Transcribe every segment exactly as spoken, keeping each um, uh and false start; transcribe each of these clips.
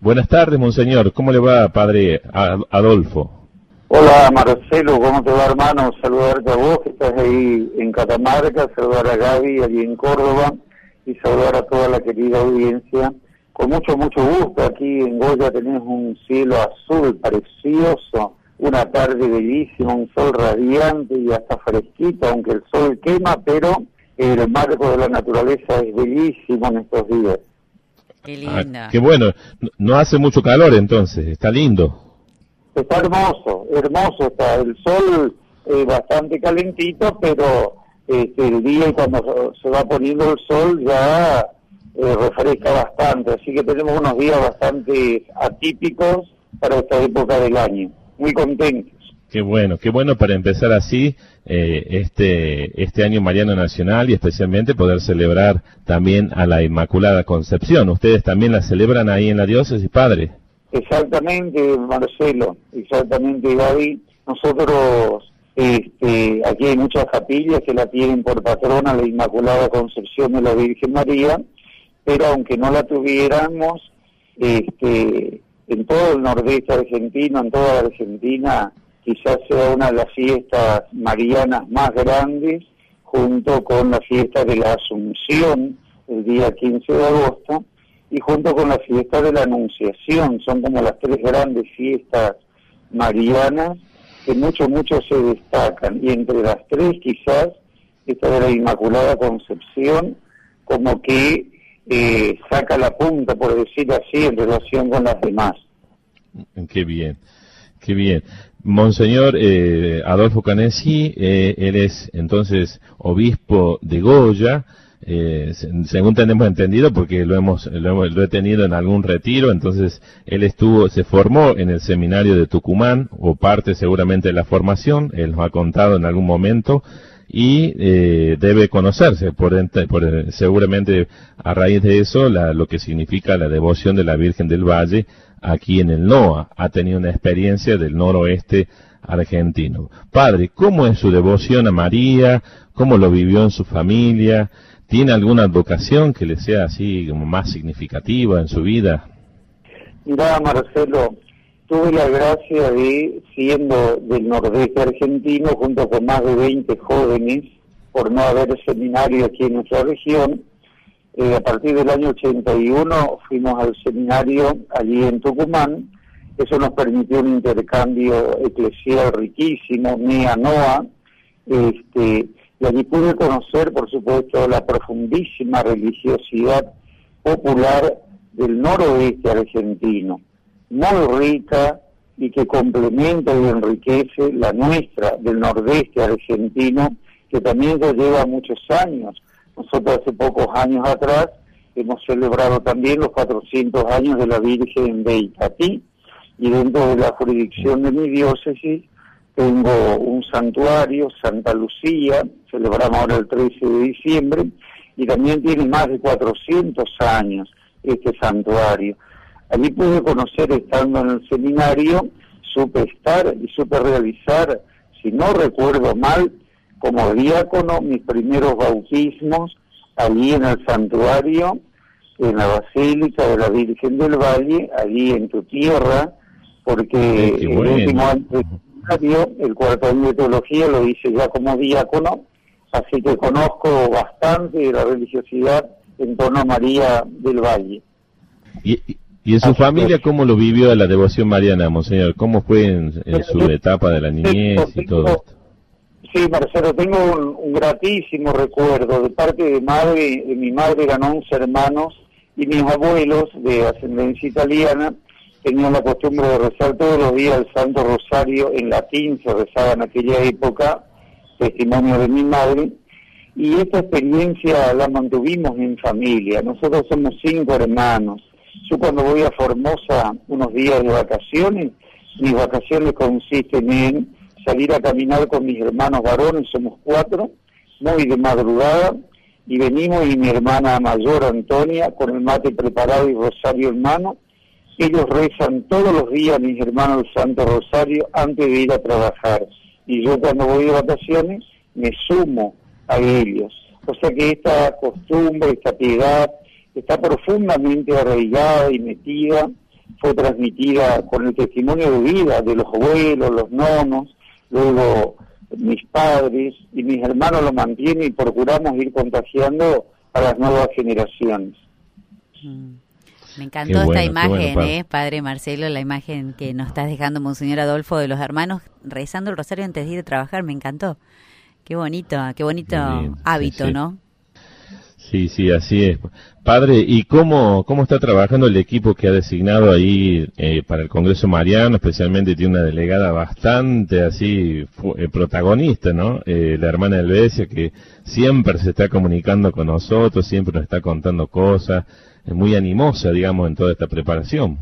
Buenas tardes, monseñor. ¿Cómo le va, padre Adolfo? Hola, Marcelo. ¿Cómo te va, hermano? Saludarte a vos, que estás ahí en Catamarca, saludar a Gaby, allí en Córdoba, y saludar a toda la querida audiencia. Con mucho, mucho gusto. Aquí en Goya tenemos un cielo azul precioso, una tarde bellísima, un sol radiante y hasta fresquito, aunque el sol quema, pero el marco de la naturaleza es bellísimo en estos días. Qué linda. Ah, qué bueno. No hace mucho calor entonces, está lindo. Está hermoso, hermoso está. El sol eh, bastante calentito, pero este, el día y cuando se va poniendo el sol ya eh, refresca bastante. Así que tenemos unos días bastante atípicos para esta época del año. Muy contentos. Qué bueno, qué bueno para empezar así eh, este este año mariano nacional y especialmente poder celebrar también a la Inmaculada Concepción. ¿Ustedes también la celebran ahí en la diócesis, padre? Exactamente, Marcelo, exactamente, Gaby. Nosotros, este, aquí hay muchas capillas que la tienen por patrona la Inmaculada Concepción de la Virgen María, pero aunque no la tuviéramos, este, en todo el nordeste argentino, en toda la Argentina, quizás sea una de las fiestas marianas más grandes, junto con la fiesta de la Asunción, el día quince de agosto, y junto con la fiesta de la Anunciación. Son como las tres grandes fiestas marianas que mucho, mucho se destacan. Y entre las tres, quizás, esta de la Inmaculada Concepción, como que eh, saca la punta, por decir así, en relación con las demás. Qué bien, qué bien. Monseñor eh, Adolfo Canesi, eh, él es entonces obispo de Goya, eh, según tenemos entendido, porque lo hemos, lo hemos lo he tenido en algún retiro. Entonces él estuvo, se formó en el seminario de Tucumán, o parte seguramente de la formación, él nos ha contado en algún momento, y eh, debe conocerse, por, por seguramente a raíz de eso, la, lo que significa la devoción de la Virgen del Valle aquí en el NOA. Ha tenido una experiencia del noroeste argentino. Padre, ¿cómo es su devoción a María? ¿Cómo lo vivió en su familia? ¿Tiene alguna advocación que le sea así como más significativa en su vida? Mira, Marcelo, tuve la gracia de, siendo del nordeste argentino, junto con más de veinte jóvenes, por no haber seminario aquí en nuestra región, eh, a partir del año ochenta y uno fuimos al seminario allí en Tucumán. Eso nos permitió un intercambio eclesial riquísimo, N E A N O A, este, y allí pude conocer, por supuesto, la profundísima religiosidad popular del noroeste argentino, muy rica y que complementa y enriquece la nuestra del nordeste argentino, que también ya lleva muchos años. Nosotros hace pocos años atrás hemos celebrado también los cuatrocientos años de la Virgen de Itatí, y dentro de la jurisdicción de mi diócesis tengo un santuario, Santa Lucía, celebramos ahora el trece de diciembre, y también tiene más de cuatrocientos años este santuario. Allí pude conocer, estando en el seminario, supe estar y supe realizar, si no recuerdo mal, como diácono, mis primeros bautismos allí en el santuario, en la Basílica de la Virgen del Valle, allí en tu tierra, porque sí, el bueno. último año de seminario, el cuarto año de teología, lo hice ya como diácono, así que conozco bastante de la religiosidad en torno a María del Valle. ¿Y, y en su Así familia que, cómo lo vivió la devoción mariana, monseñor? ¿Cómo fue en, en su etapa de la niñez y todo esto? Sí, Marcelo, tengo un, un gratísimo recuerdo de parte de madre, de mi madre eran once hermanos, y mis abuelos de ascendencia italiana tenían la costumbre de rezar todos los días el Santo Rosario en latín, se rezaba en aquella época, testimonio de mi madre, y esta experiencia la mantuvimos en familia. Nosotros somos cinco hermanos. Yo cuando voy a Formosa unos días de vacaciones, mis vacaciones consisten en salir a caminar con mis hermanos varones, somos cuatro, muy de madrugada, y venimos y mi hermana mayor, Antonia, con el mate preparado y rosario en mano. Ellos rezan todos los días, mis hermanos, el Santo Rosario antes de ir a trabajar. Y yo cuando voy de vacaciones me sumo a ellos. O sea que esta costumbre, esta piedad, está profundamente arraigada y metida fue transmitida con el testimonio de vida de los abuelos, los nonos, luego mis padres y mis hermanos lo mantienen y procuramos ir contagiando a las nuevas generaciones. Mm. Me encantó Qué bueno, esta imagen, bueno, padre. eh, padre Marcelo, la imagen que nos estás dejando, Monseñor Adolfo, de los hermanos rezando el rosario antes de ir a trabajar, me encantó. Qué bonito, qué bonito Qué lindo, hábito, sí, sí. ¿no? Sí, sí, así es. Padre, ¿y cómo, cómo está trabajando el equipo que ha designado ahí eh, para el Congreso Mariano? Especialmente tiene una delegada bastante así fu- eh, protagonista, ¿no? Eh, la hermana Helvecia, que siempre se está comunicando con nosotros, siempre nos está contando cosas, es muy animosa, digamos, en toda esta preparación.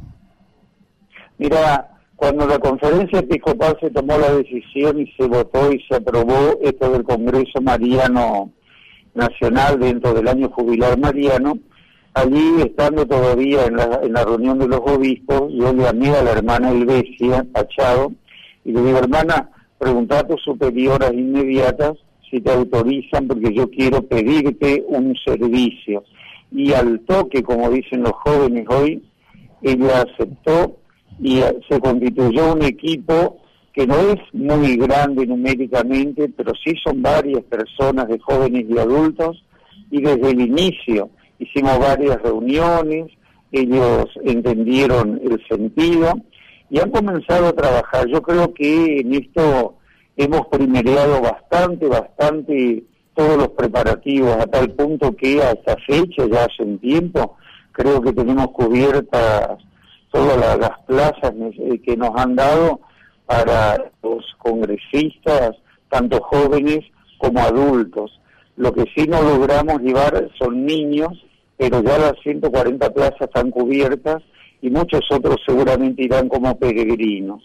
Mira, cuando la conferencia episcopal se tomó la decisión y se votó y se aprobó esto del Congreso Mariano Nacional dentro del año jubilar mariano, allí estando todavía en la, en la reunión de los obispos, yo llamé a la hermana Helvecia Pachado y le digo, hermana, preguntá a tus superioras inmediatas si te autorizan porque yo quiero pedirte un servicio. Y al toque, como dicen los jóvenes hoy, ella aceptó y se constituyó un equipo que no es muy grande numéricamente, pero sí son varias personas de jóvenes y adultos, y desde el inicio hicimos varias reuniones, ellos entendieron el sentido y han comenzado a trabajar. Yo creo que en esto hemos primereado bastante, bastante todos los preparativos, a tal punto que a esta fecha, ya hace un tiempo, creo que tenemos cubiertas todas la, las plazas que nos han dado para los congresistas, tanto jóvenes como adultos. Lo que sí no logramos llevar son niños, pero ya las ciento cuarenta plazas están cubiertas y muchos otros seguramente irán como peregrinos.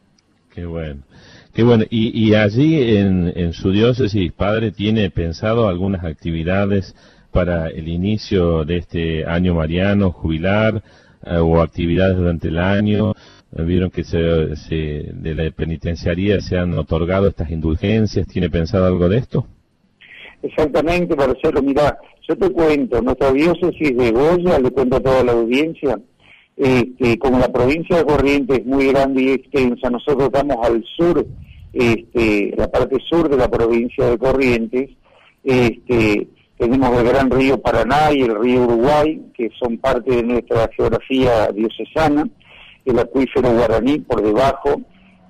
Qué bueno. Qué bueno. Y, y allí en, en su diócesis, padre, ¿tiene pensado algunas actividades para el inicio de este año mariano, jubilar, eh, o actividades durante el año? Vieron que se, se, de la penitenciaría se han otorgado estas indulgencias. ¿Tiene pensado algo de esto? Exactamente, Marcelo. Mira, yo te cuento, nuestra diócesis de Goya, le cuento a toda la audiencia, este, como la provincia de Corrientes es muy grande y extensa, nosotros estamos al sur, este, la parte sur de la provincia de Corrientes, este, tenemos el gran río Paraná y el río Uruguay, que son parte de nuestra geografía diocesana, el acuífero guaraní por debajo,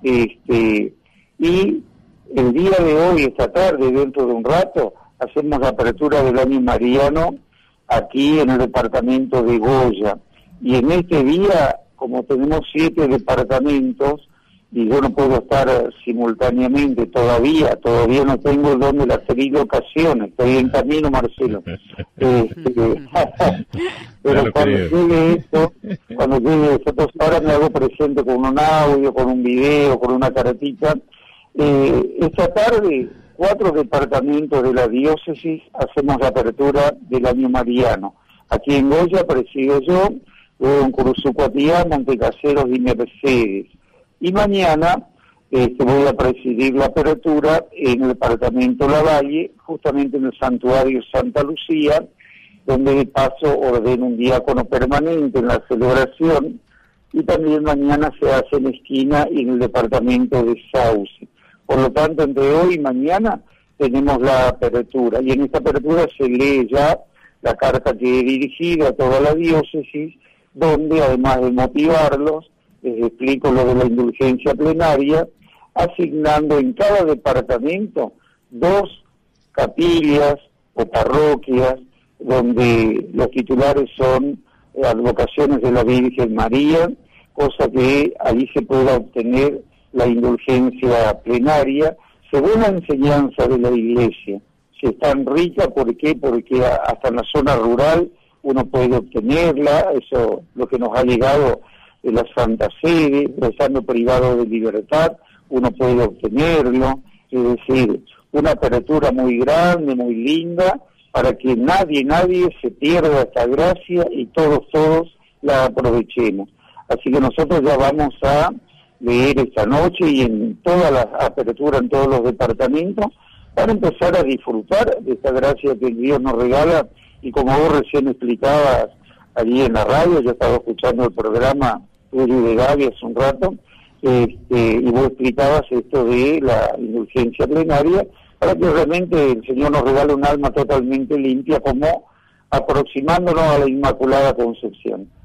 este, y el día de hoy, esta tarde, dentro de un rato, hacemos la apertura del año mariano aquí en el departamento de Goya. Y en este día, como tenemos siete departamentos, y yo no puedo estar simultáneamente todavía, todavía no tengo el don de las trilocaciones, estoy en camino, Marcelo. Este, pero Claro, cuando creo. llegue esto, cuando llegue esto, entonces ahora me hago presente con un audio, con un video, con una cartita. Eh, esta tarde, cuatro departamentos de la diócesis hacemos la apertura del año mariano. Aquí en Goya presido yo, luego en Curuzucuatiá, Montecaseros y Mercedes. Y mañana este, voy a presidir la apertura en el departamento Lavalle, justamente en el santuario Santa Lucía, donde de paso ordeno un diácono permanente en la celebración, y también mañana se hace en Esquina y en el departamento de Sauce. Por lo tanto, entre hoy y mañana tenemos la apertura, y en esta apertura se lee ya la carta que he dirigido a toda la diócesis, donde además de motivarlos, les explico lo de la indulgencia plenaria, asignando en cada departamento dos capillas o parroquias, donde los titulares son eh, advocaciones de la Virgen María, cosa que allí se pueda obtener la indulgencia plenaria, según la enseñanza de la Iglesia. Si es tan rica, ¿por qué? Porque hasta en la zona rural uno puede obtenerla, eso lo que nos ha llegado de la Santa Sede, estando privado de libertad, uno puede obtenerlo, es decir, una apertura muy grande, muy linda, para que nadie, nadie se pierda esta gracia y todos, todos la aprovechemos. Así que nosotros ya vamos a leer esta noche y en toda la apertura en todos los departamentos, para empezar a disfrutar de esta gracia que Dios nos regala, y como vos recién explicabas allí en la radio, yo estaba escuchando el programa Uri de Gaby hace un rato, este, y vos explicabas esto de la indulgencia plenaria, para que realmente el Señor nos regale un alma totalmente limpia, como aproximándonos a la Inmaculada Concepción.